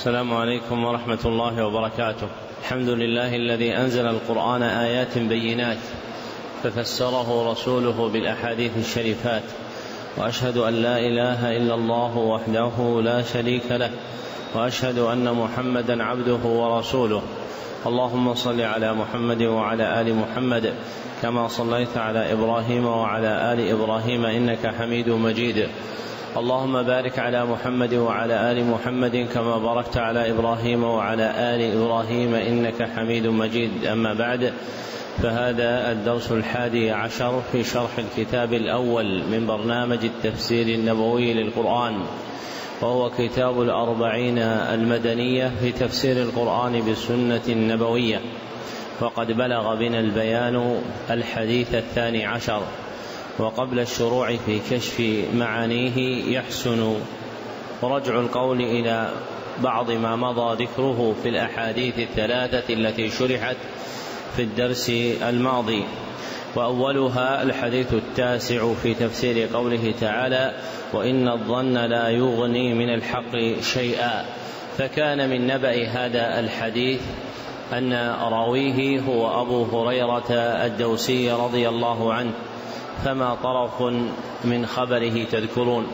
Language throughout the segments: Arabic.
السلام عليكم ورحمة الله وبركاته. الحمد لله الذي أنزل القرآن آيات بينات ففسره رسوله بالأحاديث الشريفات، وأشهد أن لا إله إلا الله وحده لا شريك له، وأشهد أن محمدا عبده ورسوله. اللهم صل على محمد وعلى آل محمد كما صليت على إبراهيم وعلى آل إبراهيم إنك حميد مجيد. اللهم بارك على محمد وعلى آل محمد كما باركت على إبراهيم وعلى آل إبراهيم إنك حميد مجيد. أما بعد، فهذا الدرس 11 في شرح الكتاب الأول من برنامج التفسير النبوي للقرآن، وهو كتاب 40 المدنية في تفسير القرآن بالسنة النبوية. وقد بلغ بنا البيان الحديث 12، وقبل الشروع في كشف معانيه يحسن رجع القول إلى بعض ما مضى ذكره في الأحاديث 3 التي شرحت في الدرس الماضي. وأولها الحديث 9 في تفسير قوله تعالى: وإن الظن لا يغني من الحق شيئا. فكان من نبأ هذا الحديث أن راويه هو أبو هريرة الدوسي رضي الله عنه، فما طرف من خبره تذكرون؟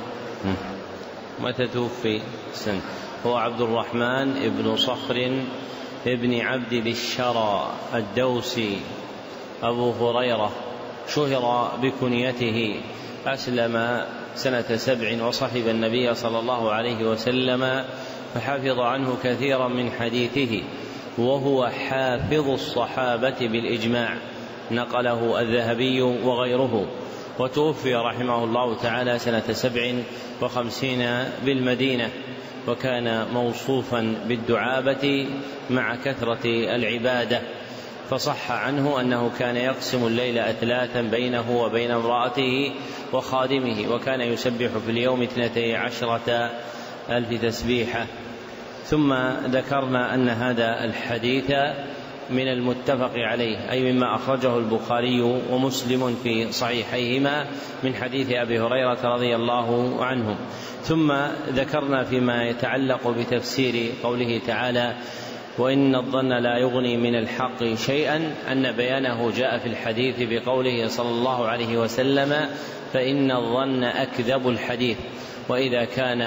متى توفي؟ هو عبد الرحمن ابن صخر ابن عبد ذي الشرى الدوسي أبو هريرة، شهر بكنيته، أسلم سنة 7 وصحب النبي صلى الله عليه وسلم، فحفظ عنه كثيرا من حديثه، وهو حافظ الصحابة بالإجماع، نقله الذهبي وغيره. وتوفي رحمه الله تعالى سنة 57 بالمدينة، وكان موصوفا بالدعابة مع كثرة العبادة. فصح عنه أنه كان يقسم الليل أثلاثا بينه وبين امرأته وخادمه، وكان يسبح في اليوم 12,000 تسبيحة. ثم ذكرنا أن هذا الحديث من المتفق عليه، أي مما أخرجه البخاري ومسلم في صحيحيهما من حديث أبي هريرة رضي الله عنه. ثم ذكرنا فيما يتعلق بتفسير قوله تعالى: وإن الظن لا يغني من الحق شيئا، أن بيانه جاء في الحديث بقوله صلى الله عليه وسلم: فإن الظن أكذب الحديث. وإذا كان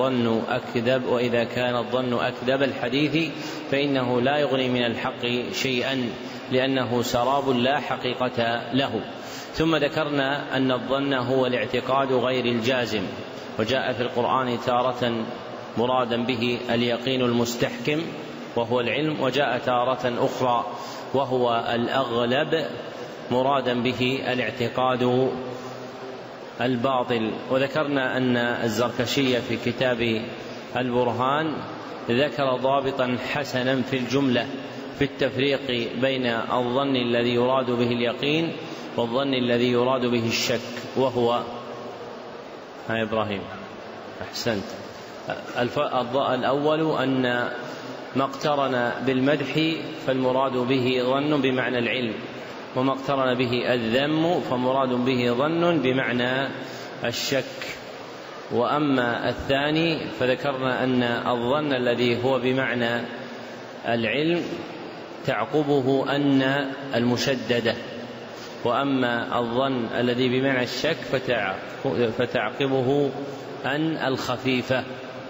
الظن أكذب الحديث فإنه لا يغني من الحق شيئا، لأنه سراب لا حقيقة له. ثم ذكرنا أن الظن هو الاعتقاد غير الجازم، وجاء في القرآن تارة مرادا به اليقين المستحكم وهو العلم، وجاء تارة أخرى وهو الأغلب مرادا به الاعتقاد الباطل. وذكرنا أن الزركشي في كتاب البرهان ذكر ضابطا حسنا في الجملة في التفريق بين الظن الذي يراد به اليقين والظن الذي يراد به الشك، وهو إبراهيم أحسنت. الأول أن ما اقترن بالمدح فالمراد به ظن بمعنى العلم، وما اقترن به الذم فمراد به ظن بمعنى الشك. وأما الثاني فذكرنا أن الظن الذي هو بمعنى العلم تعقبه أن المشددة، وأما الظن الذي بمعنى الشك فتعقبه أن الخفيفة.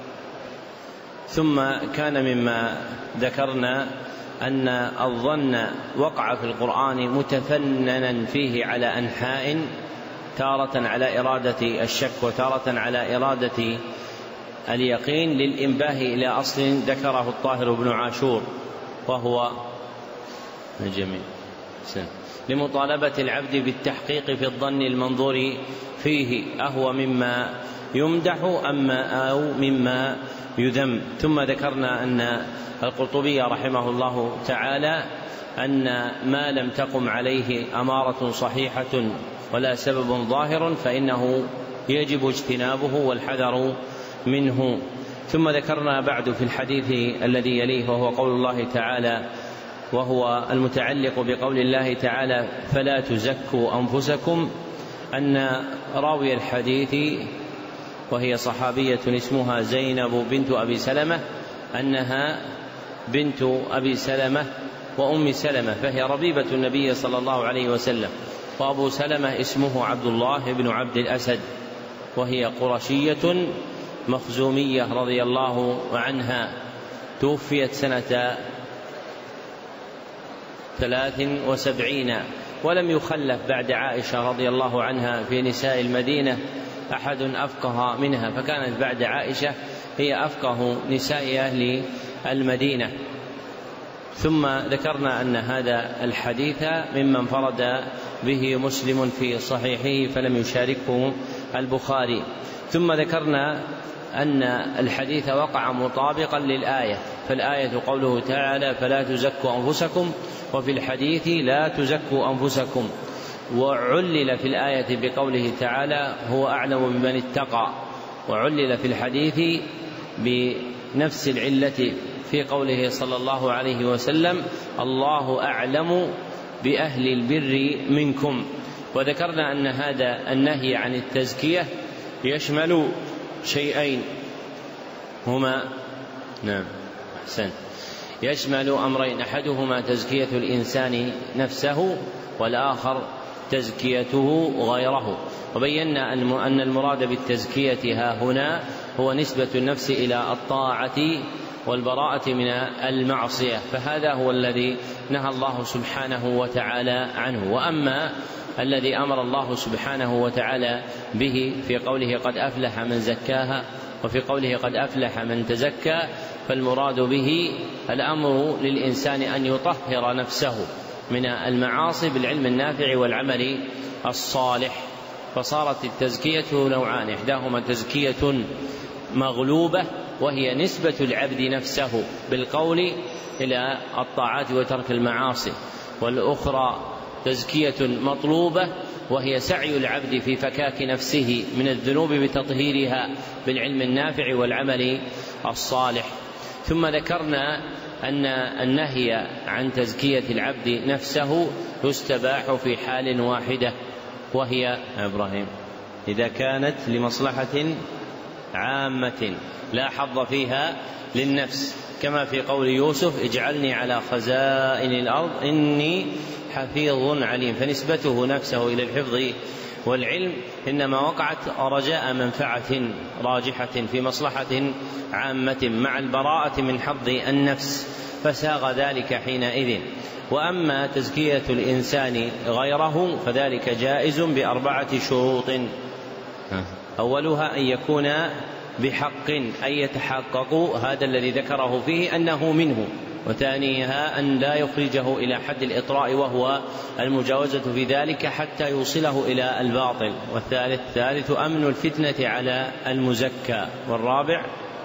ثم كان مما ذكرنا أن الظن وقع في القرآن متفننا فيه على أنحاء، تارة على إرادة الشك وتارة على إرادة اليقين، للإنباه إلى أصل ذكره الطاهر بن عاشور، وهو جميل لمطالبة العبد بالتحقيق في الظن المنظور فيه، أهو مما يمدح أو مما يذم. ثم ذكرنا أن القرطبي رحمه الله تعالى أن ما لم تقم عليه أمارة صحيحة ولا سبب ظاهر فإنه يجب اجتنابه والحذر منه. ثم ذكرنا بعد في الحديث الذي يليه وهو قول الله تعالى، وهو المتعلق بقول الله تعالى: فلا تزكوا أنفسكم، أن راوي الحديث وهي صحابية اسمها زينب بنت أبي سلمة أنها بنت أبي سلمة وأم سلمة، فهي ربيبة النبي صلى الله عليه وسلم. وأبو سلمة اسمه عبد الله بن عبد الأسد، وهي قرشية مخزومية رضي الله عنها، توفيت سنة 73، ولم يخلف بعد عائشة رضي الله عنها في نساء المدينة أحد أفقه منها، فكانت بعد عائشة هي أفقه نساء أهل المدينة. ثم ذكرنا أن هذا الحديث ممن فرد به مسلم في صحيحه فلم يشاركه البخاري. ثم ذكرنا أن الحديث وقع مطابقا للآية، فالآية قوله تعالى فلا تزكوا أنفسكم، وفي الحديث لا تزكوا أنفسكم. وعلل في الآية بقوله تعالى هو أعلم بمن اتقى، وعلل في الحديث بنفس العلة في قوله صلى الله عليه وسلم الله أعلم بأهل البر منكم. وذكرنا أن هذا النهي عن التزكية يشمل شيئين هما يشمل أمرين، أحدهما تزكية الإنسان نفسه، والآخر تزكيته غيره. وبينا أن المراد بالتزكية ها هنا هو نسبة النفس إلى الطاعة والبراءة من المعصية، فهذا هو الذي نهى الله سبحانه وتعالى عنه. وأما الذي أمر الله سبحانه وتعالى به في قوله قد أفلح من زكاها، وفي قوله قد أفلح من تزكى، فالمراد به الأمر للإنسان أن يطهر نفسه من المعاصي بالعلم النافع والعمل الصالح. فصارت التزكية نوعان، إحداهما تزكية مغلوبة وهي نسبة العبد نفسه بالقول إلى الطاعات وترك المعاصي، والأخرى تزكية مطلوبة وهي سعي العبد في فكاك نفسه من الذنوب بتطهيرها بالعلم النافع والعمل الصالح. ثم ذكرنا أن النهي عن تزكية العبد نفسه يستباح في حال واحدة، وهي إبراهيم إذا كانت لمصلحة عامة لا حظ فيها للنفس، كما في قول يوسف اجعلني على خزائن الأرض إني حفيظ عليم، فنسبته نفسه إلى الحفظ والعلم إنما وقعت رجاء منفعة راجحة في مصلحة عامة مع البراءة من حظ النفس، فساغ ذلك حينئذ. وأما تزكية الإنسان غيره فذلك جائز ب4 شروط، أولها أن يكون بحق، أن يتحقق هذا الذي ذكره فيه أنه منه، وثانيها أن لا يخرجه إلى حد الإطراء وهو المجاوزة في ذلك حتى يوصله إلى الباطل، والثالث أمن الفتنة على المزكى، والرابع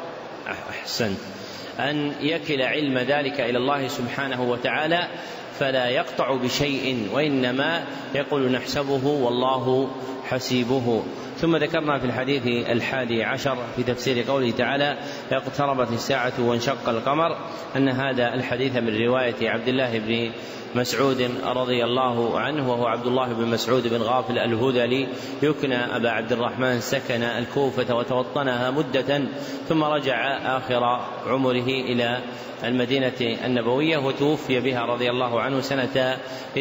أن يكل علم ذلك إلى الله سبحانه وتعالى فلا يقطع بشيء، وإنما يقول نحسبه والله حسيبه. ثم ذكرنا في الحديث 11 في تفسير قوله تعالى اقتربت الساعة وانشق القمر أن هذا الحديث من رواية عبد الله بن مسعود رضي الله عنه، وهو عبد الله بن مسعود بن غافل الهذلي، يكنى أبا عبد الرحمن، سكن الكوفة وتوطنها مدة ثم رجع آخر عمره إلى المدينة النبوية، وتوفي بها رضي الله عنه سنة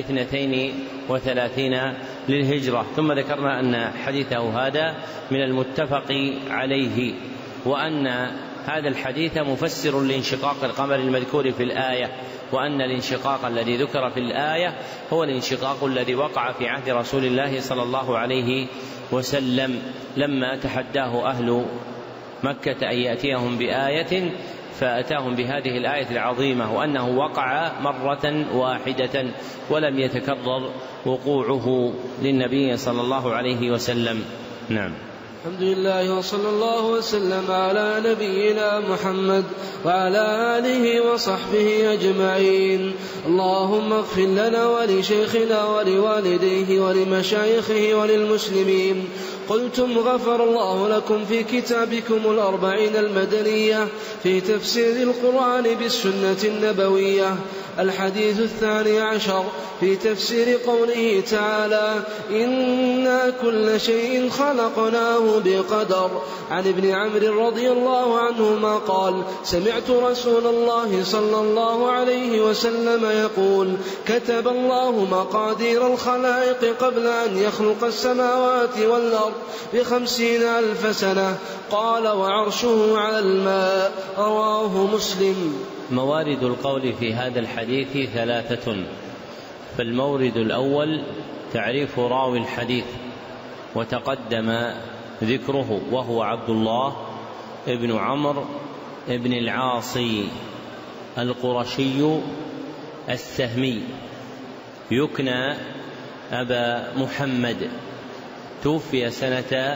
32 للهجرة. ثم ذكرنا أن حديثه هذا من المتفق عليه، وأن هذا الحديث مفسر لانشقاق القمر المذكور في الآية، وأن الانشقاق الذي ذكر في الآية هو الانشقاق الذي وقع في عهد رسول الله صلى الله عليه وسلم لما تحداه أهل مكة أن يأتيهم بآية، فأتاهم بهذه الآية العظيمة، وأنه وقع مرة واحدة ولم يتكرر وقوعه للنبي صلى الله عليه وسلم. نعم. الحمد لله وصلى الله وسلم على نبينا محمد وعلى آله وصحبه أجمعين. اللهم اغفر لنا ولشيخنا ولوالديه ولمشايخه وللمسلمين. قلتم غفر الله لكم في كتابكم 40 المدنية في تفسير القرآن بالسنة النبوية. الحديث 12 في تفسير قوله تعالى إنا كل شيء خلقناه بقدر. عن ابن عمرو رضي الله عنهما قال سمعت رسول الله صلى الله عليه وسلم يقول كتب الله مقادير الخلائق قبل أن يخلق السماوات والأرض ب50,000 سنة. قال وعرشه على الماء. رواه مسلم. موارد القول في هذا الحديث 3. فالمورد الأول تعريف راوي الحديث وتقدم ذكره، وهو عبد الله ابن عمرو ابن العاصي القرشي السهمي، يكنى أبا محمد، توفي سنة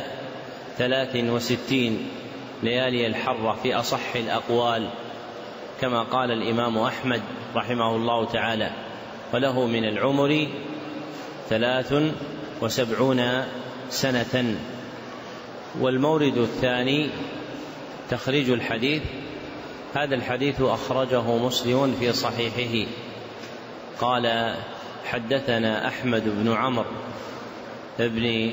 63 ليالي الحرة في أصح الأقوال كما قال الإمام أحمد رحمه الله تعالى، وله من العمر 73 سنة. والمورد الثاني تخريج الحديث. هذا الحديث أخرجه مسلم في صحيحه. قال حدثنا أحمد بن عمرو بن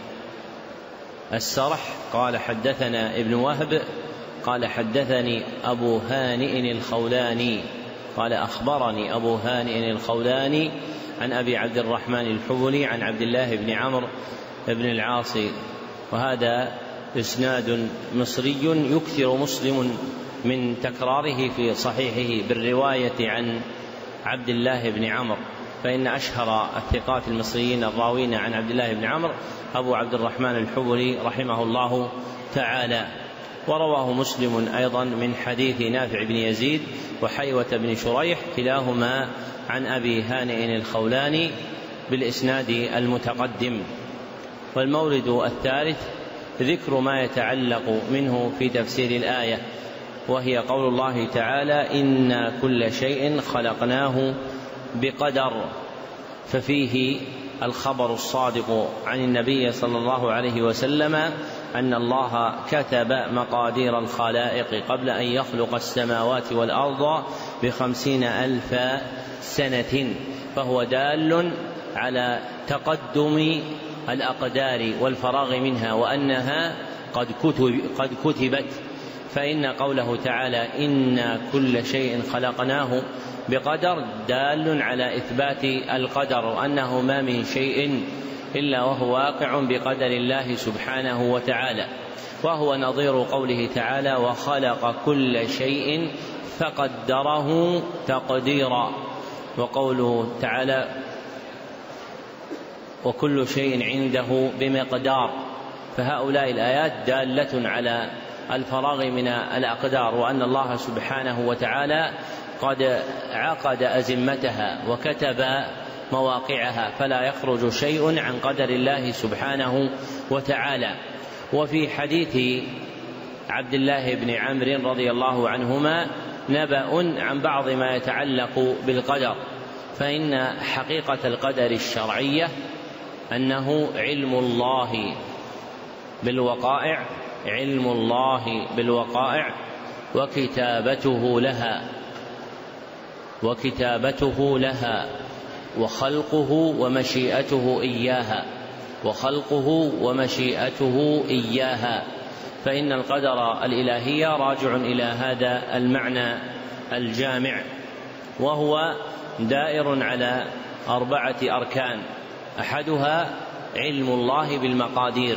السرح قال حدثنا ابن وهب قال حدثني أبو هانئ الخولاني قال أخبرني أبو هانئ الخولاني عن أبي عبد الرحمن الحبلي عن عبد الله بن عمرو بن العاصي. وهذا إسناد مصري يكثر مسلم من تكراره في صحيحه بالرواية عن عبد الله بن عمرو، فإن أشهر الثقات المصريين الراوين عن عبد الله بن عمرو أبو عبد الرحمن الحبلي رحمه الله تعالى. ورواه مسلم أيضا من حديث نافع بن يزيد وحيوة بن شريح كلاهما عن أبي هانئ الخولاني بالإسناد المتقدم. والمورد الثالث ذكر ما يتعلق منه في تفسير الآية، وهي قول الله تعالى إنا كل شيء خلقناه بقدر، ففيه الخبر الصادق عن النبي صلى الله عليه وسلم أن الله كتب مقادير الخلائق قبل أن يخلق السماوات والأرض ب50,000 سنة، فهو دال على تقدم الأقدار والفراغ منها وأنها قد كتبت. فإن قوله تعالى إنا كل شيء خلقناه بقدر دال على إثبات القدر، وأنه ما من شيء إلا وهو واقع بقدر الله سبحانه وتعالى، وهو نظير قوله تعالى وخلق كل شيء فقدره تقديرا، وقوله تعالى وكل شيء عنده بمقدار. فهؤلاء الآيات دالة على الفراغ من الأقدار، وأن الله سبحانه وتعالى قد عقد أزمتها وكتب مواقعها، فلا يخرج شيء عن قدر الله سبحانه وتعالى. وفي حديث عبد الله بن عمرو رضي الله عنهما نبأ عن بعض ما يتعلق بالقدر، فإن حقيقة القدر الشرعية أنه علم الله بالوقائع، علم الله بالوقائع وكتابته لها وخلقه ومشيئته إياها. فإن القدر الإلهي راجع إلى هذا المعنى الجامع، وهو دائر على 4 أركان، أحدها علم الله بالمقادير،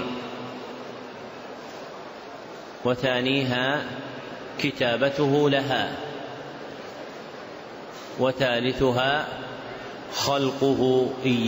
وثانيها كتابته لها، وثالثها خلقه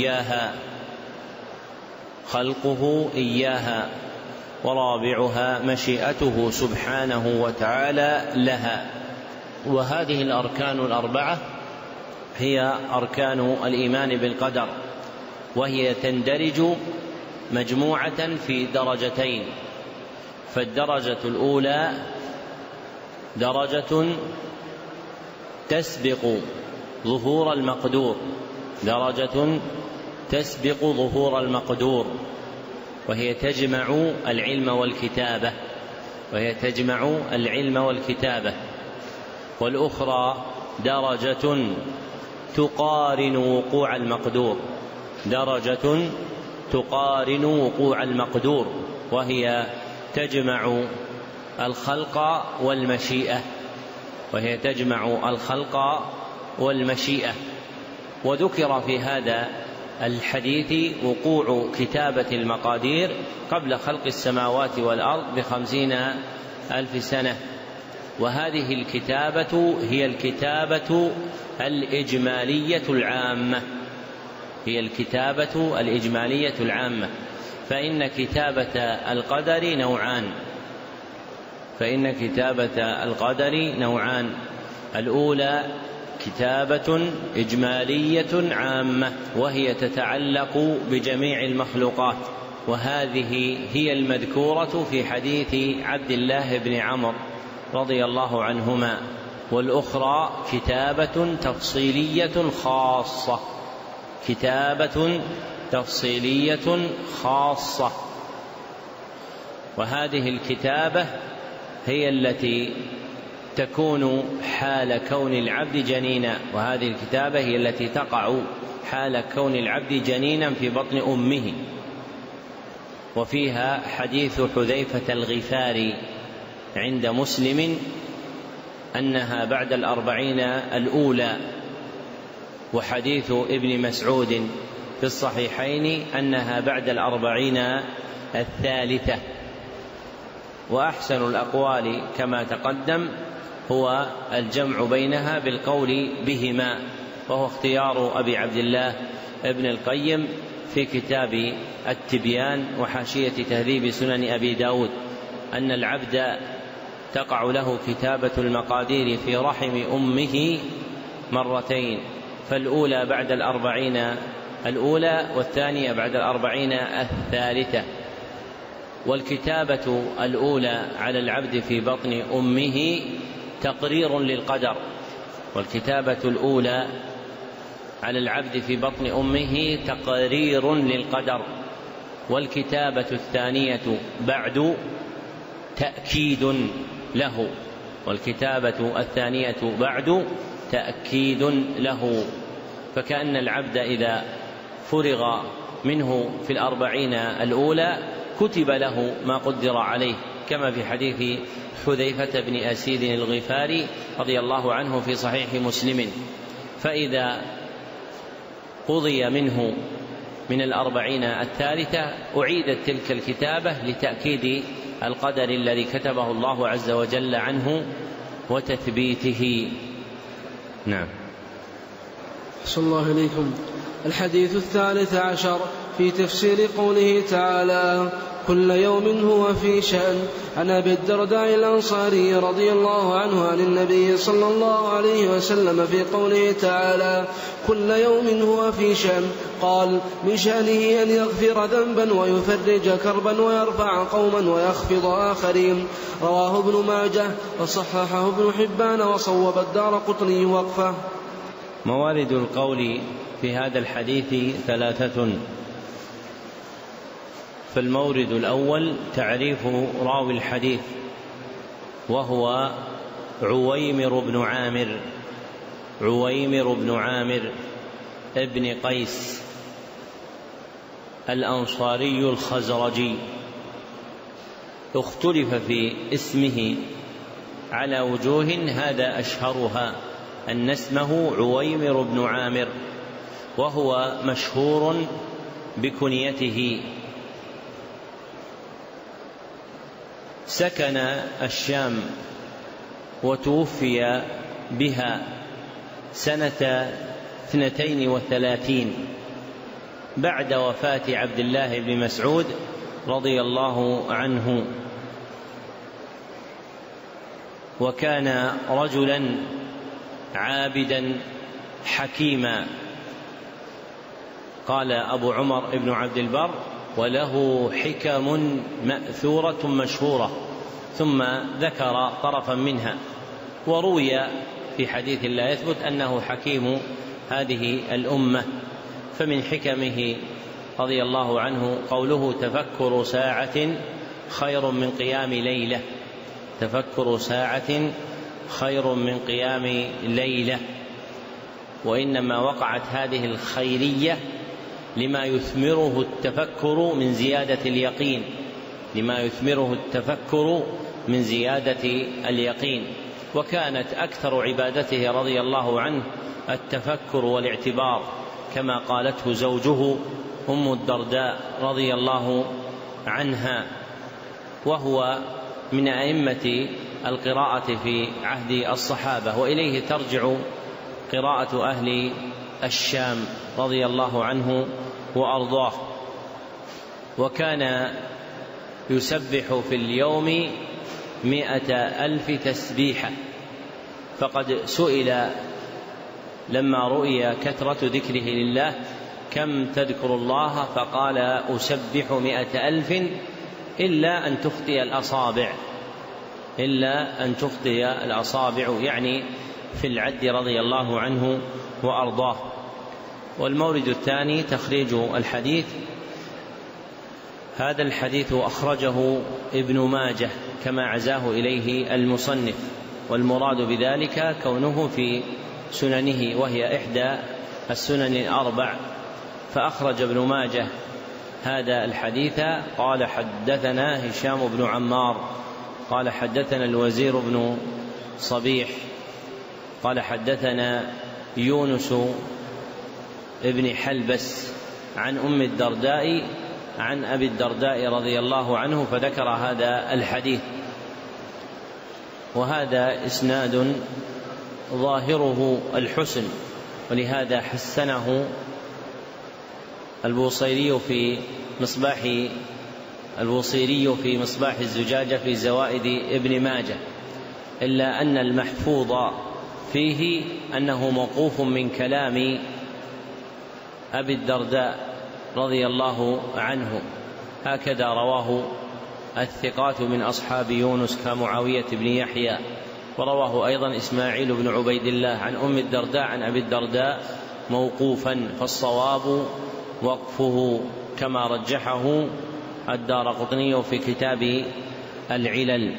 إياها، ورابعها مشيئته سبحانه وتعالى لها. وهذه الأركان 4 هي أركان الإيمان بالقدر، وهي تندرج مجموعة في درجتين. فالدرجة الأولى درجة تسبق ظهور المقدور، وهي تجمع العلم والكتابة. والأخرى درجة تقارن وقوع المقدور، درجة تقارن وقوع المقدور، وهي تجمع الخلق والمشيئة. وذكر في هذا الحديث وقوع كتابة المقادير قبل خلق السماوات والأرض ب50,000 سنة، وهذه الكتابة هي الكتابة الإجمالية العامة، فإن كتابة القدر نوعان، الأولى كتابة إجمالية عامة وهي تتعلق بجميع المخلوقات، وهذه هي المذكورة في حديث عبد الله بن عمرو رضي الله عنهما، والأخرى كتابة تفصيلية خاصة، وهذه الكتابة هي التي تكون حال كون العبد جنينا، وهذه الكتابة هي التي تقع حال كون العبد جنينا في بطن أمه. وفيها حديث حذيفة الغفاري عند مسلم أنها بعد 40 الأولى، وحديث ابن مسعود في الصحيحين أنها بعد 40 الثالثة. وأحسن الأقوال كما تقدم هو الجمع بينها بالقول بهما، وهو اختيار أبي عبد الله ابن القيم في كتاب التبيان وحاشية تهذيب سنن أبي داود، أن العبد تقع له كتابة المقادير في رحم أمه مرتين، فالأولى بعد 40 الأولى، والثانية بعد 40 الثالثة. والكتابة الأولى على العبد في بطن أمه تقرير للقدر، والكتابة الثانية بعد تأكيد له، فكأن العبد إذا فرغ منه في 40 الأولى كتب له ما قدر عليه، كما في حديث حذيفة بن أسيد الغفاري رضي الله عنه في صحيح مسلم. فإذا قضي منه من 40 الثالثة أعيدت تلك الكتابة لتأكيد القدر الذي كتبه الله عز وجل عنه وتثبيته. نعم. صلى الله عليكم. الحديث 13 في تفسير قوله تعالى كل يوم هو في شأن، عن أبي الدرداء الأنصاري رضي الله عنه عن النبي صلى الله عليه وسلم في قوله تعالى كل يوم هو في شأن، قال من شأنه أن يغفر ذنبا ويفرج كربا ويرفع قوما ويخفض آخرين. رواه ابن ماجه وصححه ابن حبان وصوب الدارقطني وقفه. موارد القول في هذا الحديث 3. فالمورد الأول تعريف راوي الحديث، وهو عويمر بن عامر ابن قيس الأنصاري الخزرجي. اختلف في اسمه على وجوه، هذا أشهرها أن اسمه عويمر بن عامر، وهو مشهور بكنيته. سكن الشام وتوفي بها سنة 32 بعد وفاة عبد الله بن مسعود رضي الله عنه، وكان رجلا عابدا حكيما. قال أبو عمر ابن عبد البر وله حكم مأثورة مشهورة، ثم ذكر طرفا منها. وروي في حديث لا يثبت أنه حكيم هذه الأمة. فمن حكمه رضي الله عنه قوله تفكر ساعة خير من قيام ليلة. وإنما وقعت هذه الخيرية لما يثمره التفكر من زيادة اليقين، لما يثمره التفكر من زيادة اليقين. وكانت أكثر عبادته رضي الله عنه التفكر والاعتبار، كما قالته زوجه أم الدرداء رضي الله عنها، وهو من أئمة القراءة في عهد الصحابة، وإليه ترجع قراءة أهل الشام رضي الله عنه وأرضاه. وكان يسبح في اليوم 100,000 تسبيحة، فقد سئل لما رؤي كثرة ذكره لله كم تذكر الله؟ فقال أسبح 100,000 إلا أن تخطئ الأصابع، إلا أن تخطئ الأصابع، يعني في العد رضي الله عنه وأرضاه. والمورد الثاني تخريج الحديث. هذا الحديث أخرجه ابن ماجه كما عزاه إليه المصنف، والمراد بذلك كونه في سننه، وهي إحدى السنن الأربع، فأخرج ابن ماجه هذا الحديث. قال حدثنا هشام بن عمار قال حدثنا الوزير بن صبيح قال حدثنا يونس ابن حلبس عن أم الدرداء عن أبي الدرداء رضي الله عنه، فذكر هذا الحديث. وهذا إسناد ظاهره الحسن، ولهذا حسنه البوصيري في مصباح الزجاجة في زوائد ابن ماجه، إلا أن المحفوظ فيه أنه موقوف من كلام أبي الدرداء رضي الله عنه، هكذا رواه الثقات من أصحاب يونس كمعاوية بن يحيى، ورواه أيضا إسماعيل بن عبيد الله عن أم الدرداء عن أبي الدرداء موقوفا، فالصواب وقفه كما رجحه الدارقطني في كتاب العلل.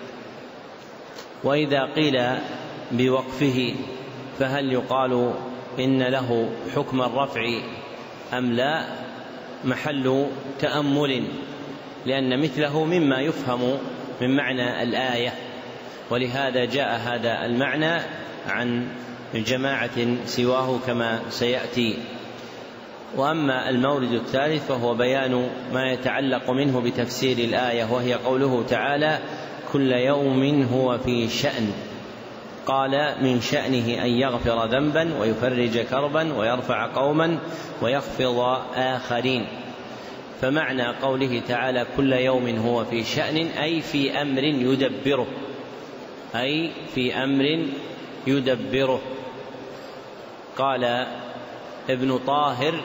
وإذا قيل بوقفه فهل يقال إن له حكم الرفع أم لا؟ محل تأمل، لأن مثله مما يفهم من معنى الآية، ولهذا جاء هذا المعنى عن جماعة سواه كما سيأتي. وأما المورد الثالث فهو بيان ما يتعلق منه بتفسير الآية، وهي قوله تعالى كل يوم هو في شأن. قال من شأنه أن يغفر ذنبا ويفرج كربا ويرفع قوما ويخفض آخرين. فمعنى قوله تعالى كل يوم هو في شأن أي في أمر يدبره، أي في أمر يدبره. قال ابن طاهر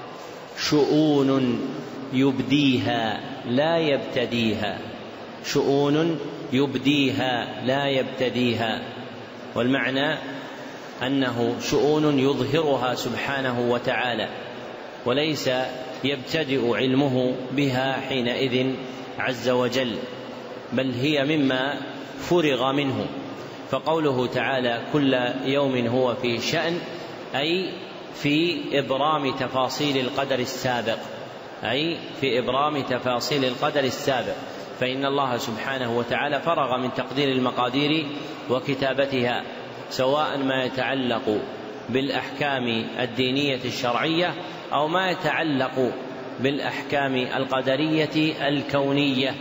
شؤون يبديها لا يبتديها، شؤون يبديها لا يبتديها، والمعنى أنه شؤون يظهرها سبحانه وتعالى، وليس يبتدئ علمه بها حينئذ عز وجل، بل هي مما فرغ منه. فقوله تعالى كل يوم هو في شأن أي في إبرام تفاصيل القدر السابق، أي في إبرام تفاصيل القدر السابق، فإن الله سبحانه وتعالى فرغ من تقدير المقادير وكتابتها، سواء ما يتعلق بالأحكام الدينية الشرعية أو ما يتعلق بالأحكام القدرية الكونية،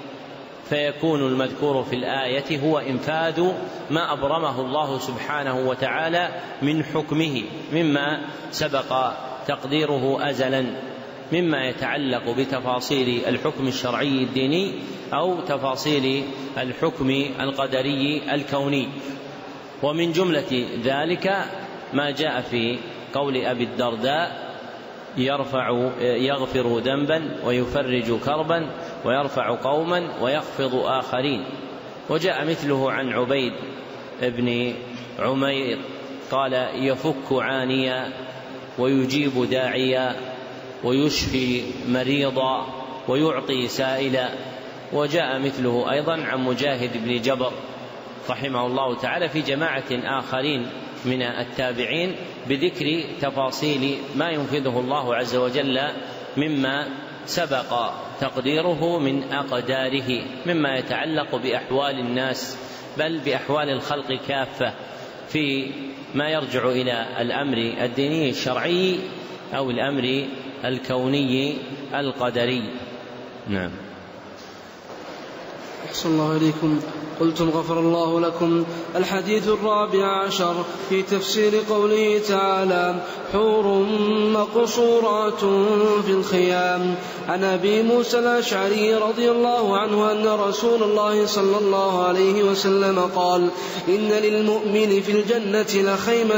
فيكون المذكور في الآية هو إنفاذ ما أبرمه الله سبحانه وتعالى من حكمه مما سبق تقديره أزلا، مما يتعلق بتفاصيل الحكم الشرعي الديني أو تفاصيل الحكم القدري الكوني. ومن جملة ذلك ما جاء في قول أبي الدرداء يغفر ذنبا ويفرج كربا ويرفع قوما ويخفض آخرين. وجاء مثله عن عبيد بن عمير قال يفك عانيا ويجيب داعيا ويشفي مريضا ويعطي سائلا. وجاء مثله أيضا عن مجاهد بن جبر رحمه الله تعالى في جماعة آخرين من التابعين بذكر تفاصيل ما ينفذه الله عز وجل مما سبق تقديره من أقداره، مما يتعلق بأحوال الناس بل بأحوال الخلق كافة، في ما يرجع إلى الأمر الديني الشرعي أو الأمر الكوني القدري. نعم. أحسن الله إليكم. قلتم غفر الله لكم. الحديث 14 في تفسير قوله تعالى حور مقصورات في الخيام. عن أبي موسى الأشعري رضي الله عنه أن رسول الله صلى الله عليه وسلم قال إن للمؤمن في الجنة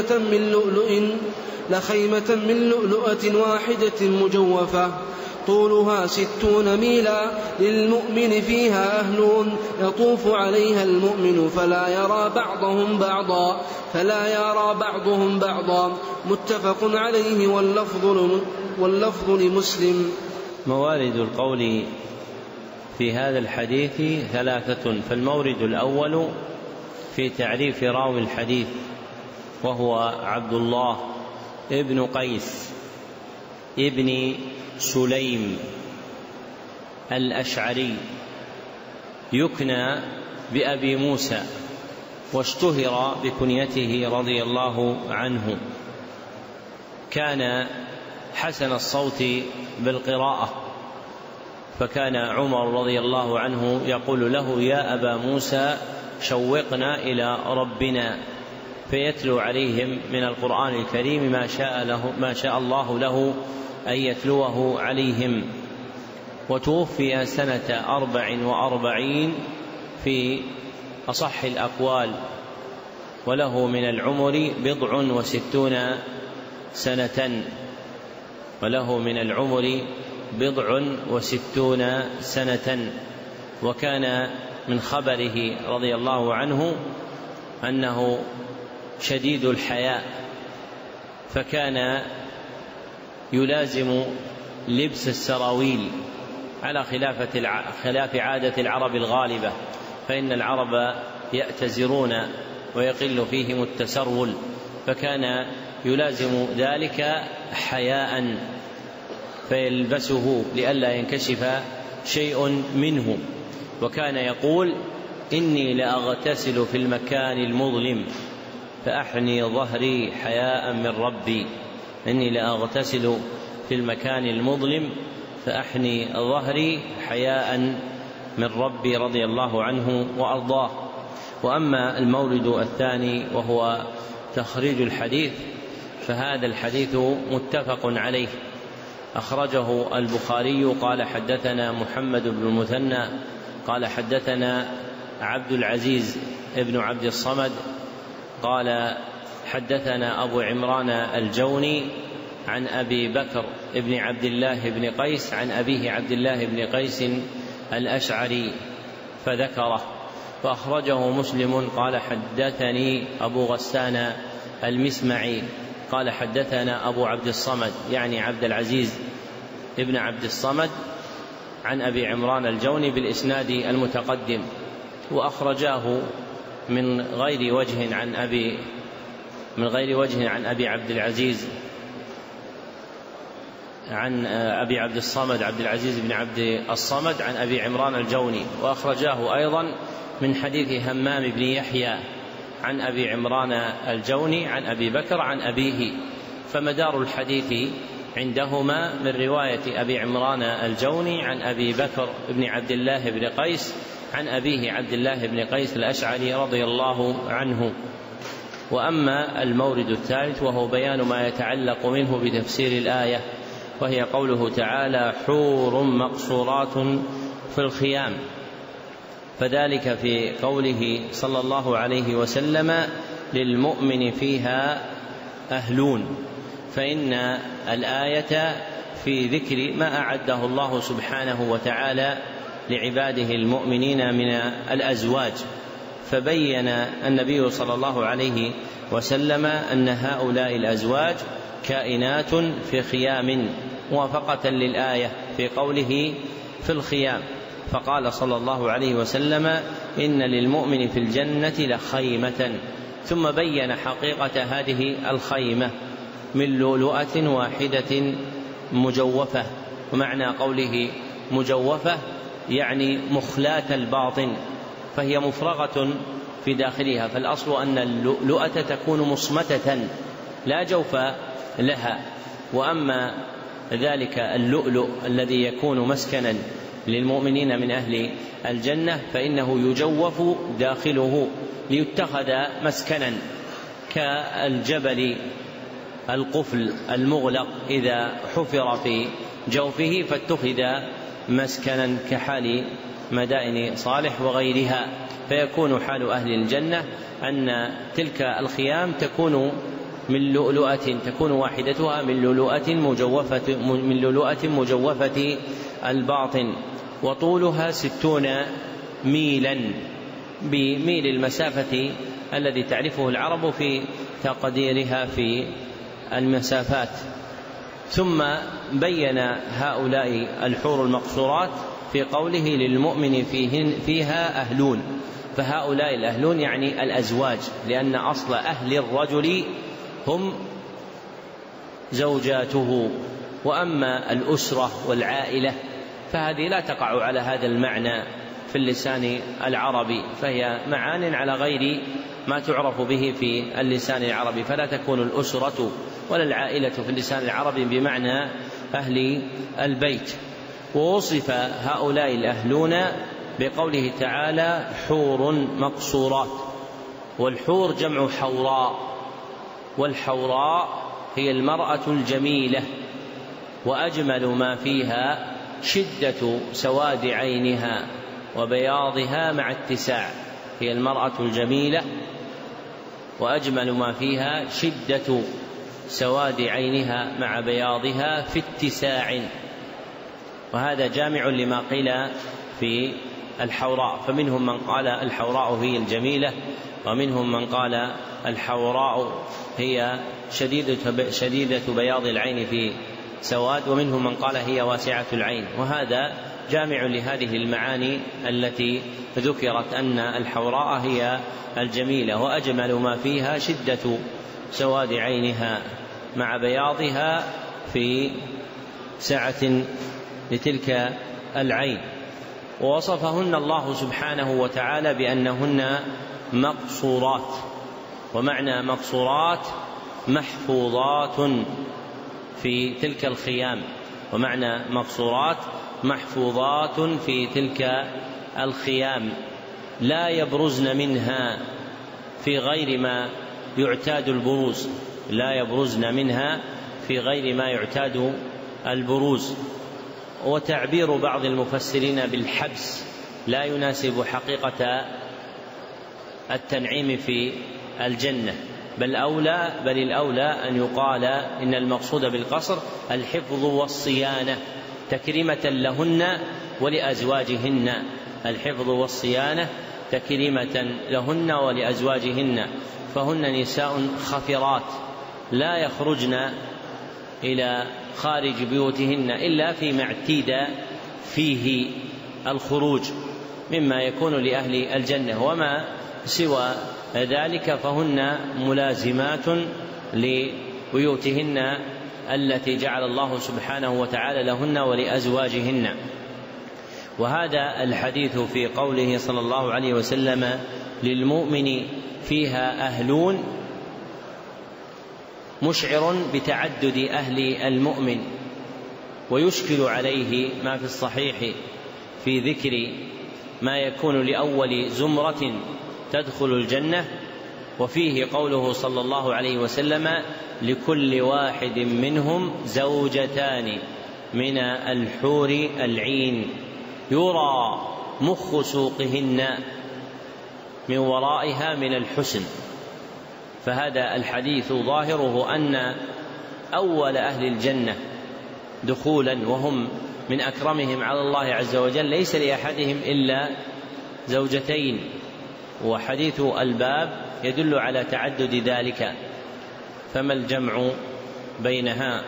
لخيمة من لؤلؤة واحدة مجوفة طولها 60 ميلا، للمؤمن فيها أهل يطوف عليها المؤمن فلا يرى بعضهم بعضا. متفق عليه واللفظ لمسلم. موارد القول في هذا الحديث 3. فالمورد الأول في تعريف راوي الحديث، وهو عبد الله ابن قيس ابن سليم الأشعري، يكنى بأبي موسى، واشتهر بكنيته رضي الله عنه. كان حسن الصوت بالقراءة، فكان عمر رضي الله عنه يقول له يا أبا موسى شوقنا إلى ربنا، فيتلو عليهم من القرآن الكريم ما شاء الله له أن يتلوه عليهم. وتوفي سنة 44 في أصح الأقوال، وله من العمر 60 سنة. وكان من خبره رضي الله عنه أنه شديد الحياء، فكان يلازم لبس السراويل على خلاف عادة العرب الغالبة، فإن العرب يأتزرون ويقل فيهم التسرول، فكان يلازم ذلك حياء فيلبسه لئلا ينكشف شيء منه. وكان يقول إني لأغتسل في المكان المظلم فأحني ظهري حياء من ربي. إني لأغتسل في المكان المظلم فأحني ظهري حياء من ربي، رضي الله عنه وأرضاه. وأما المورد الثاني وهو تخريج الحديث، فهذا الحديث متفق عليه، أخرجه البخاري قال حدثنا محمد بن المثنى قال حدثنا عبد العزيز ابن عبد الصمد قال حدثنا أبو عمران الجوني عن أبي بكر ابن عبد الله بن قيس عن أبيه عبد الله بن قيس الأشعري فذكره. وأخرجه مسلم قال حدثني أبو غسان المسمعي قال حدثنا أبو عبد الصمد يعني عبد العزيز ابن عبد الصمد عن أبي عمران الجوني بالإسناد المتقدم. وأخرجاه من غير وجه عن أبي عبد العزيز عن أبي عبد الصمد عبد العزيز بن عبد الصمد عن أبي عمران الجوني. وأخرجاه أيضا من حديث همام بن يحيى عن أبي عمران الجوني عن أبي بكر عن أبيه. فمدار الحديث عندهما من رواية أبي عمران الجوني عن أبي بكر بن عبد الله بن قيس عن أبيه عبد الله بن قيس الأشعري رضي الله عنه. وأما المورد الثالث وهو بيان ما يتعلق منه بتفسير الآية، وهي قوله تعالى حور مقصورات في الخيام، فذلك في قوله صلى الله عليه وسلم للمؤمن فيها أهلون، فإن الآية في ذكر ما أعده الله سبحانه وتعالى لعباده المؤمنين من الأزواج، فبين النبي صلى الله عليه وسلم أن هؤلاء الأزواج كائنات في خيام موافقة للآية في قوله في الخيام، فقال صلى الله عليه وسلم إن للمؤمن في الجنة لخيمة، ثم بين حقيقة هذه الخيمة: من لؤلؤة واحدة مجوفة. ومعنى قوله مجوفة يعني مخلاة الباطن، فهي مفرغة في داخلها، فالأصل أن اللؤلؤة تكون مصمتة لا جوف لها. وأما ذلك اللؤلؤ الذي يكون مسكنا للمؤمنين من أهل الجنة فإنه يجوف داخله ليتخذ مسكنا، كالجبل القفل المغلق إذا حفر في جوفه فاتخذ مسكنا، كحال مدائن صالح وغيرها. فيكون حال أهل الجنة أن تلك الخيام تكون من لؤلؤة، تكون واحدتها من لؤلؤة مجوفة الباطن، وطولها 60 ميلا، بميل المسافة الذي تعرفه العرب في تقديرها في المسافات. ثم بين هؤلاء الحور المقصورات في قوله: للمؤمن فيها أهلون. فهؤلاء الأهلون يعني الأزواج، لأن أصل أهل الرجل هم زوجاته، وأما الأسرة والعائلة فهذه لا تقع على هذا المعنى في اللسان العربي، فهي معان على غير ما تعرف به في اللسان العربي، فلا تكون الأسرة ولا العائلة في اللسان العربي بمعنى أهل البيت. ووصف هؤلاء الأهلون بقوله تعالى: حور مقصورات. والحور جمع حوراء، والحوراء هي المرأة الجميلة، وأجمل ما فيها شدة سواد عينها وبياضها مع اتساع. هي المرأة الجميلة وأجمل ما فيها شدة سواد عينها مع بياضها في اتساع. وهذا جامع لما قيل في الحوراء، فمنهم من قال الحوراء هي الجميلة، ومنهم من قال الحوراء هي شديدة بياض العين في سواد، ومنهم من قال هي واسعة العين. وهذا جامع لهذه المعاني التي ذكرت، أن الحوراء هي الجميلة وأجمل ما فيها شدة سواد عينها مع بياضها في سعة لتلك العين. ووصفهن الله سبحانه وتعالى بأنهن مقصورات. ومعنى مقصورات محفوظات في تلك الخيام، ومعنى مقصورات محفوظات في تلك الخيام، لا يبرزن منها في غير ما يعتاد البروز، لا يبرزن منها في غير ما يعتاد البروز. وتعبير بعض المفسرين بالحبس لا يناسب حقيقة التنعيم في الجنة، بل الأولى أن يقال إن المقصود بالقصر الحفظ والصيانة تكريمة لهن ولأزواجهن، الحفظ والصيانة تكريمة لهن ولأزواجهن، فهن نساء خفرات لا يخرجن إلى خارج بيوتهن إلا فيما اعتيد فيه الخروج مما يكون لأهل الجنة، وما سوى ذلك فهن ملازمات لبيوتهن التي جعل الله سبحانه وتعالى لهن ولأزواجهن. وهذا الحديث في قوله صلى الله عليه وسلم: للمؤمن فيها أهلون، مشعر بتعدد أهل المؤمن، ويشكل عليه ما في الصحيح في ذكر ما يكون لأول زمرة تدخل الجنة، وفيه قوله صلى الله عليه وسلم: لكل واحد منهم زوجتان من الحور العين يرى مخ سوقهن من ورائها من الحسن. فهذا الحديث ظاهره أن أول أهل الجنة دخولا وهم من أكرمهم على الله عز وجل ليس لأحدهم إلا زوجتين، وحديث الباب يدل على تعدد ذلك، فما الجمع بينها؟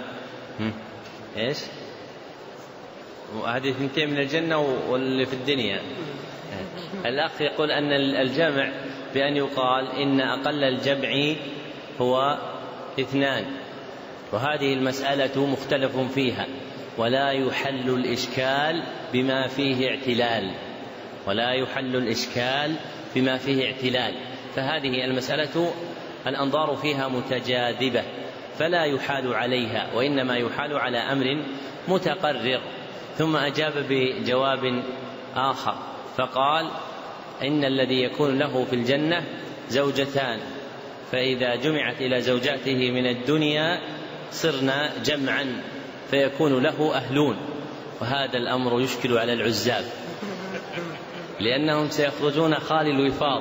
هذه 2 من الجنة واللي في الدنيا الأخ يقول أن الجمع بأن يقال إن أقل الجمع هو 2، وهذه المسألة مختلف فيها، ولا يحل الإشكال بما فيه اعتلال، ولا يحل الإشكال بما فيه اعتلال. فهذه المسألة الأنظار فيها متجاذبة، فلا يحال عليها، وإنما يحال على أمر متقرر. ثم أجاب بجواب آخر فقال: إن الذي يكون له في الجنة زوجتان، فإذا جمعت إلى زوجاته من الدنيا صرنا جمعا فيكون له أهلون. وهذا الأمر يشكل على العزاب، لأنهم سيخرجون خالي الوفاض.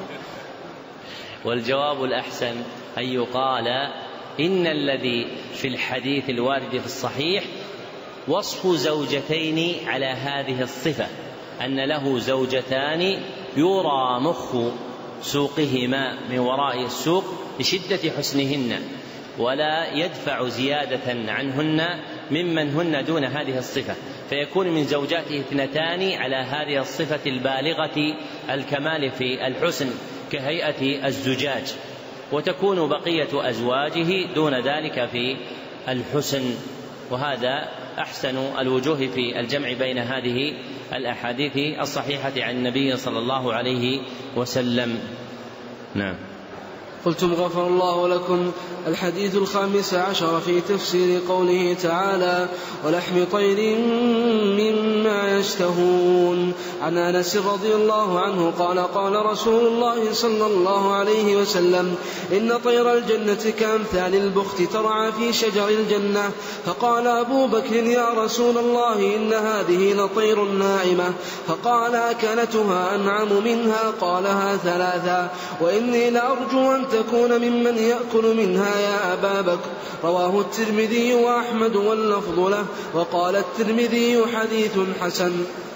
والجواب الأحسن أن يقال: إن الذي في الحديث الوارد في الصحيح وصف زوجتين على هذه الصفة، أن له زوجتان يرى مخ سوقهما من وراء السوق لشدة حسنهن، ولا يدفع زيادة عنهن ممن هن دون هذه الصفة، فيكون من زوجاته 2 على هذه الصفة البالغة الكمال في الحسن كهيئة الزجاج، وتكون بقية أزواجه دون ذلك في الحسن. وهذا أحسن الوجوه في الجمع بين هذه الأحاديث الصحيحة عن النبي صلى الله عليه وسلم. نعم. قلتم غفر الله لكم. الحديث 15 في تفسير قوله تعالى: ولحم طير مما يشتهون. عن أنس رضي الله عنه قال: قال رسول الله صلى الله عليه وسلم: إن طير الجنة كأمثال البخت ترعى في شجر الجنة. فقال أبو بكر: يا رسول الله، إن هذه لطير ناعمة. فقال: أكلتها أنعم منها؟ قالها 3، وإني لأرجو أن تكون ممن يأكل منها يا أبا بكر. رواه الترمذي وأحمد واللفظ له، وقال الترمذي: حديث حسن.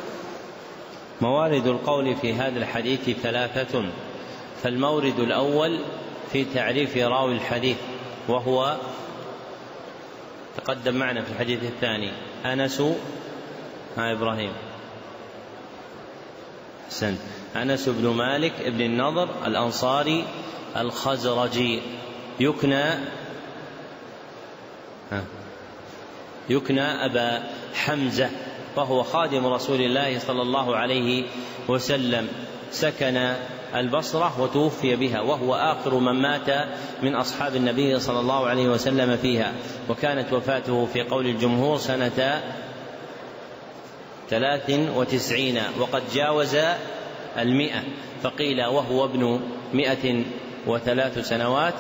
موارد القول في هذا الحديث 3. فالمورد الأول في تعريف راوي الحديث، وهو تقدم معنا في الحديث الثاني: أنس إبراهيم حسن أنس بن مالك بن النضر الأنصاري الخزرجي، يكنى أبا حمزة، وهو خادم رسول الله صلى الله عليه وسلم، سكن البصرة وتوفي بها، وهو آخر من مات من أصحاب النبي صلى الله عليه وسلم فيها، وكانت وفاته في قول الجمهور سنة 93، وقد جاوز 100، فقيل وهو ابن 103 سنوات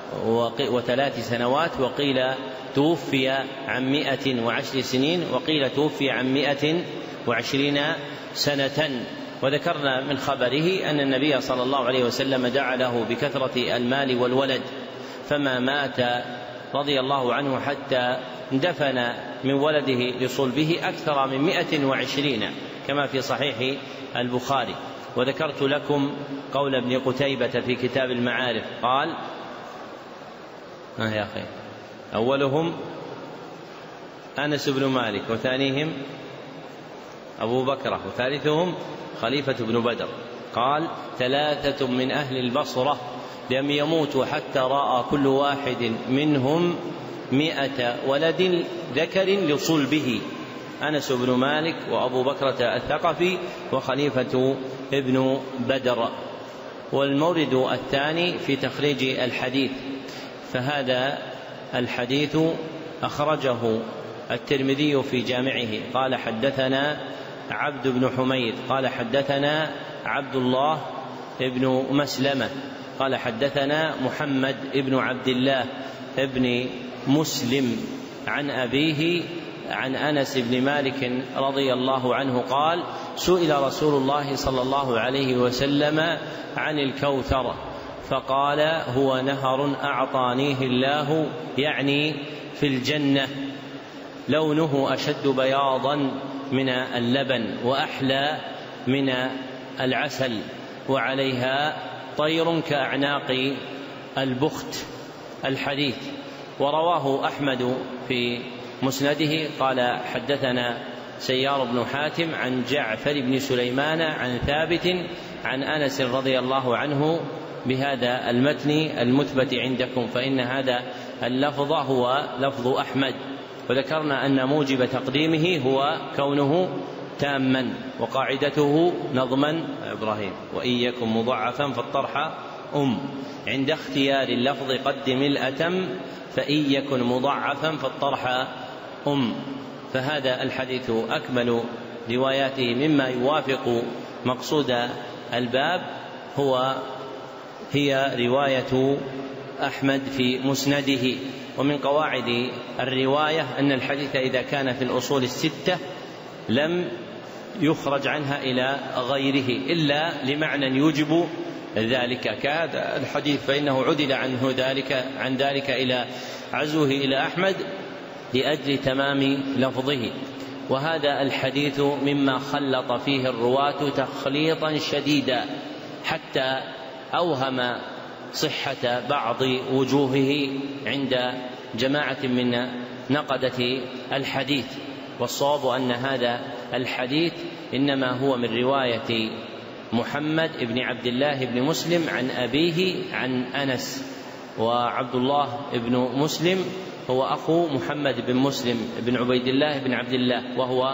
وقيل توفي عن 110 سنين، وقيل توفي عن 120 سنة. وذكرنا من خبره أن النبي صلى الله عليه وسلم دعا له بكثرة المال والولد، فما مات رضي الله عنه حتى دفن من ولده لصلبه أكثر من 120 كما في صحيح البخاري. وذكرت لكم قول ابن قتيبة في كتاب المعارف قال: يا أخي، أولهم أنس بن مالك، وثانيهم أبو بكر، وثالثهم خليفة بن بدر. قال: 3 من أهل البصرة لم يموتوا حتى رأى كل واحد منهم 100 ولد ذكر لصلبه: أنس بن مالك، وأبو بكرة الثقفي، وخليفة ابن بدر. والمورد الثاني في تخريج الحديث، فهذا الحديث أخرجه الترمذي في جامعه. قال: حدثنا عبد بن حميد قال حدثنا عبد الله بن مسلمة قال حدثنا محمد بن عبد الله بن مسلم عن أبيه عن أنس بن مالك رضي الله عنه قال: سئل رسول الله صلى الله عليه وسلم عن الكوثر، فقال: هو نهر أعطانيه الله، يعني في الجنة، لونه أشد بياضا من اللبن وأحلى من العسل، وعليها طير كأعناق البخت. الحديث. ورواه أحمد في مسنده قال: حدثنا سيار بن حاتم عن جعفر بن سليمان عن ثابت عن أنس رضي الله عنه بهذا المتن المثبت عندكم، فإن هذا اللفظ هو لفظ أحمد. وذكرنا أن موجب تقديمه هو كونه تاما، وقاعدته نظما إبراهيم وإن يكن مضعفا فالطرح عند اختيار اللفظ قدم الأتم، فإن يكن مضعفا فالطرح فهذا الحديث أكمل رواياته مما يوافق مقصود الباب هي رواية أحمد في مسنده. ومن قواعد الرواية أن الحديث إذا كان في الأصول الستة لم يخرج عنها إلى غيره إلا لمعنى يوجب ذلك، كهذا الحديث فإنه عدل عن ذلك إلى عزوه إلى أحمد لأجل تمام لفظه. وهذا الحديث مما خلط فيه الرواة تخليطا شديدا حتى أوهم صحة بعض وجوهه عند جماعة من نقدة الحديث، والصواب أن هذا الحديث إنما هو من رواية محمد بن عبد الله بن مسلم عن أبيه عن أنس، وعبد الله بن مسلم هو أخو محمد بن مسلم بن عبيد الله بن عبد الله وهو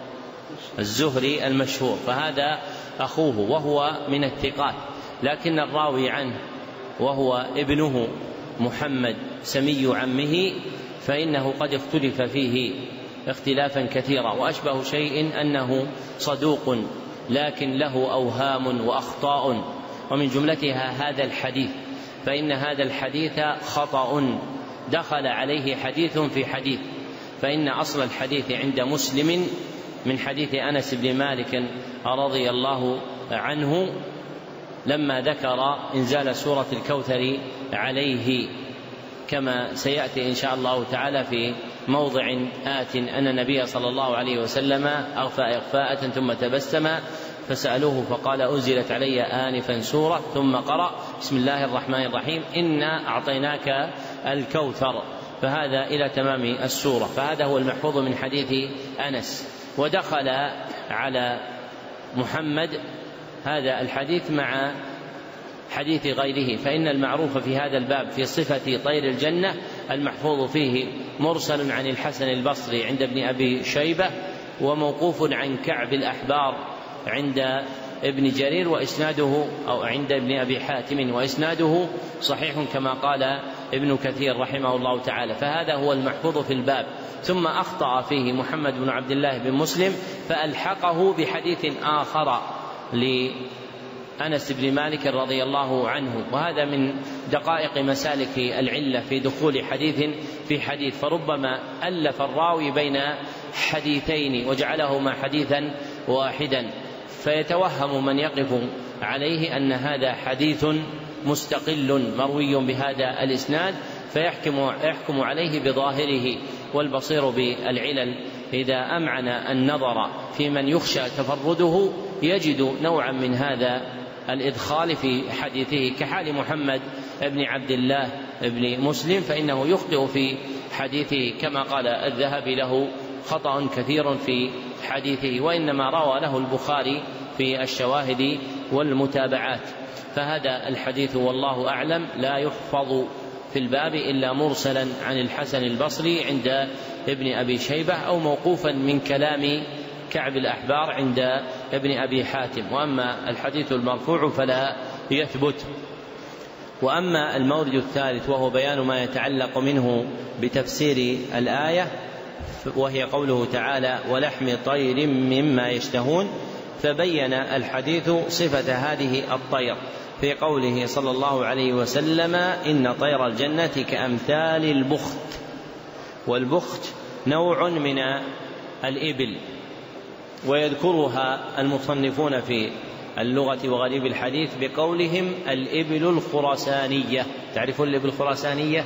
الزهري المشهور، فهذا أخوه وهو من الثقات، لكن الراوي عنه وهو ابنه محمد سمي عمه فإنه قد اختلف فيه اختلافا كثيرا، وأشبه شيء أنه صدوق لكن له أوهام وأخطاء، ومن جملتها هذا الحديث، فإن هذا الحديث خطأ دخل عليه حديث في حديث، فإن أصل الحديث عند مسلم من حديث أنس بن مالك رضي الله عنه لما ذكر إنزال سورة الكوثر عليه، كما سيأتي إن شاء الله تعالى في موضع آت أن النبي صلى الله عليه وسلم أغفى إغفاءة ثم تبسم فسألوه فقال أنزلت علي آنفا سورة ثم قرأ بسم الله الرحمن الرحيم إنا أعطيناك الكوثر، فهذا إلى تمام السورة، فهذا هو المحفوظ من حديث أنس. ودخل على محمد هذا الحديث مع حديث غيره، فإن المعروف في هذا الباب في صفة طير الجنة المحفوظ فيه مرسل عن الحسن البصري عند ابن أبي شيبة، وموقوف عن كعب الأحبار عند ابن جرير وإسناده أو عند ابن أبي حاتم وإسناده صحيح كما قال ابن كثير رحمه الله تعالى، فهذا هو المحفوظ في الباب. ثم أخطأ فيه محمد بن عبد الله بن مسلم فألحقه بحديث آخر لأنس بن مالك رضي الله عنه، وهذا من دقائق مسالك العلة في دخول حديث في حديث، فربما ألف الراوي بين حديثين وجعلهما حديثا واحدا، فيتوهم من يقف عليه أن هذا حديث مستقل مروي بهذا الإسناد فيحكم عليه بظاهره. والبصير بالعلل إذا أمعن النظر في من يخشى تفرده يجد نوعا من هذا الإدخال في حديثه، كحال محمد بن عبد الله بن مسلم، فإنه يخطئ في حديثه كما قال الذهبي له خطأ كثير في حديثه، وإنما روى له البخاري في الشواهد والمتابعات. فهذا الحديث والله أعلم لا يحفظ في الباب إلا مرسلا عن الحسن البصري عند ابن أبي شيبة أو موقوفا من كلام كعب الأحبار عند ابن أبي حاتم، وأما الحديث المرفوع فلا يثبت. وأما المورد الثالث وهو بيان ما يتعلق منه بتفسير الآية، وهي قوله تعالى ولحم طير مما يشتهون، فبين الحديث صفة هذه الطير في قوله صلى الله عليه وسلم إن طير الجنة كأمثال البخت، والبخت نوع من الإبل، ويذكرها المصنفون في اللغة وغريب الحديث بقولهم الإبل الخراسانية. تعرفون الإبل الخراسانية؟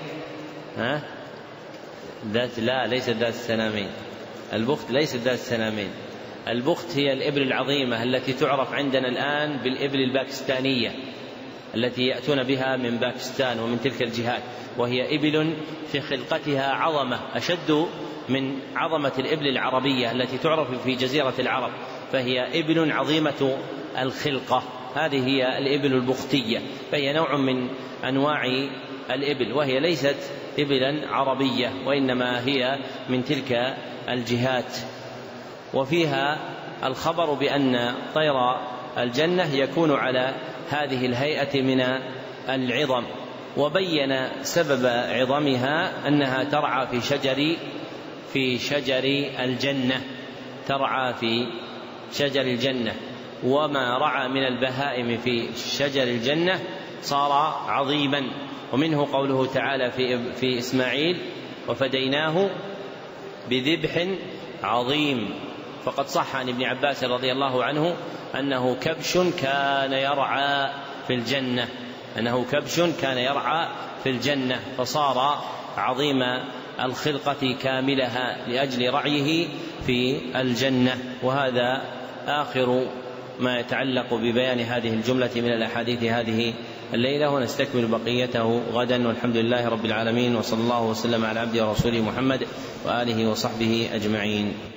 لا ليست ذات السنامين، البخت ليست ذات السنامين، البخت هي الإبل العظيمة التي تعرف عندنا الآن بالإبل الباكستانية، التي يأتون بها من باكستان ومن تلك الجهات، وهي إبل في خلقتها عظمة أشد من عظمة الإبل العربية التي تعرف في جزيرة العرب، فهي إبل عظيمة الخلقة. هذه هي الإبل البختية، فهي نوع من أنواع الإبل، وهي ليست إبلا عربية وإنما هي من تلك الجهات. وفيها الخبر بأن طير الجنة يكون على هذه الهيئة من العظم، وبين سبب عظمها أنها ترعى في شجر الجنة، ترعى في شجر الجنة، وما رعى من البهائم في شجر الجنة صار عظيما. ومنه قوله تعالى في إسماعيل: وفديناه بذبح عظيم. فقد صح عن ابن عباس رضي الله عنه أنه كبش كان يرعى في الجنة، فصار عظيم الخلقة كاملها لأجل رعيه في الجنة. وهذا آخر ما يتعلق ببيان هذه الجملة من الأحاديث هذه الليلة، ونستكمل بقيته غدا، والحمد لله رب العالمين، وصلى الله وسلم على عبده ورسوله محمد وآله وصحبه أجمعين.